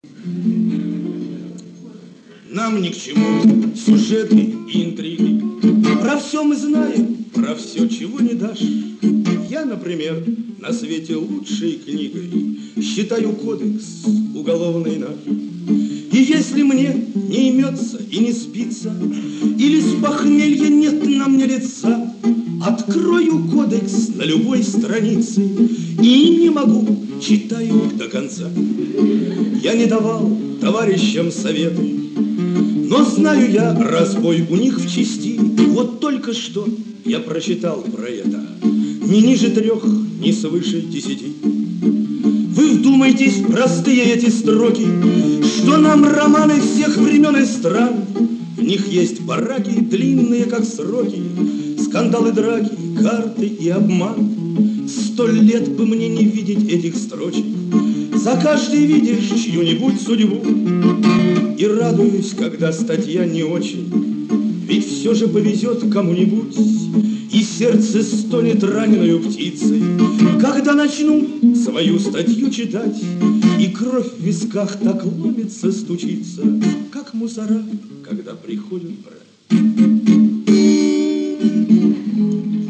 Нам ни к чему сюжеты и интриги. Про все мы знаем, про все, чего не дашь. Я, например, на свете лучшей книгой считаю кодекс уголовный наш. И если мне не имется и не спится, или с похмелья нет на мне лица, открою кодекс на любой странице и не могу, читаю до конца. Я не давал товарищам советы, но знаю я, разбой у них в части. Вот только что я прочитал про это не ниже 3, не свыше 10. Вы вдумайтесь, простые эти строки, что нам романы всех времен и стран. В них есть бараки, длинные как сроки, скандалы, драки, карты и обман. 100 лет бы мне не видеть этих строчек, за каждой видишь чью-нибудь судьбу. И радуюсь, когда статья не очень, ведь все же повезет кому-нибудь, и сердце стонет раненую птицей, когда начну свою статью читать, и кровь в висках так ломится, стучится, как мусора, когда приходят брать.